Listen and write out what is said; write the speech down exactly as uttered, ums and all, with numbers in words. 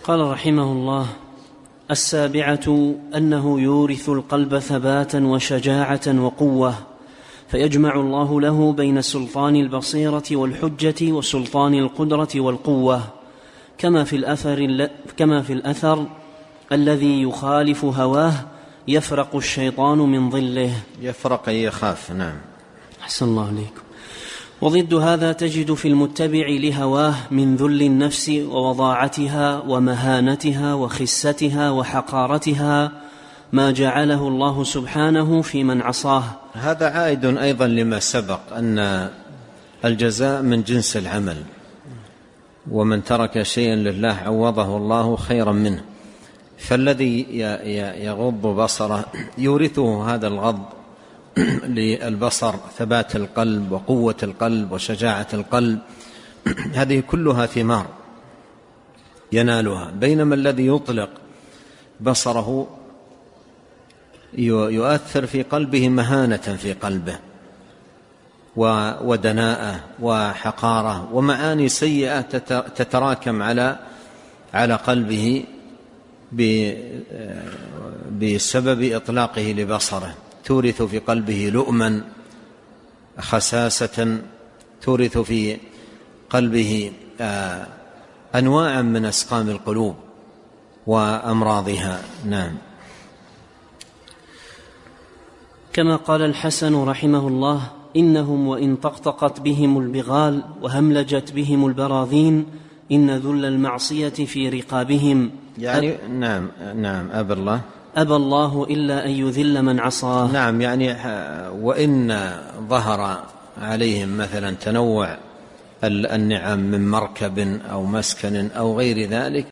قال رحمه الله: السابعة أنه يورث القلب ثباتا وشجاعة وقوة، فيجمع الله له بين سلطان البصيرة والحجة وسلطان القدرة والقوة، كما في الأثر, كما في الأثر الذي يخالف هواه يفرق الشيطان من ظله. يفرق يخاف. نعم. أحسن الله عليكم. وضد هذا تجد في المتبع لهواه من ذل النفس ووضاعتها ومهانتها وخستها وحقارتها ما جعله الله سبحانه في من عصاه. هذا عائد أيضا لما سبق أن الجزاء من جنس العمل، ومن ترك شيئا لله عوضه الله خيرا منه. فالذي يغض بصره يورثه هذا الغض للبصر ثبات القلب وقوة القلب وشجاعة القلب، هذه كلها ثمار ينالها. بينما الذي يطلق بصره يؤثر في قلبه مهانة في قلبه ودناءة وحقارة ومعاني سيئة تتراكم على على قلبه بسبب إطلاقه لبصره. تورث في قلبه لؤما، خساسة، تورث في قلبه أنواعا من أسقام القلوب وأمراضها. نعم. كما قال الحسن رحمه الله: إنهم وإن طقطقت بهم البغال وهملجت بهم البراذين إن ذل المعصية في رقابهم. يعني نعم نعم أبى الله أبى الله إلا أن يذل من عصاه. نعم، يعني وإن ظهر عليهم مثلا تنوع النعم من مركب أو مسكن أو غير ذلك،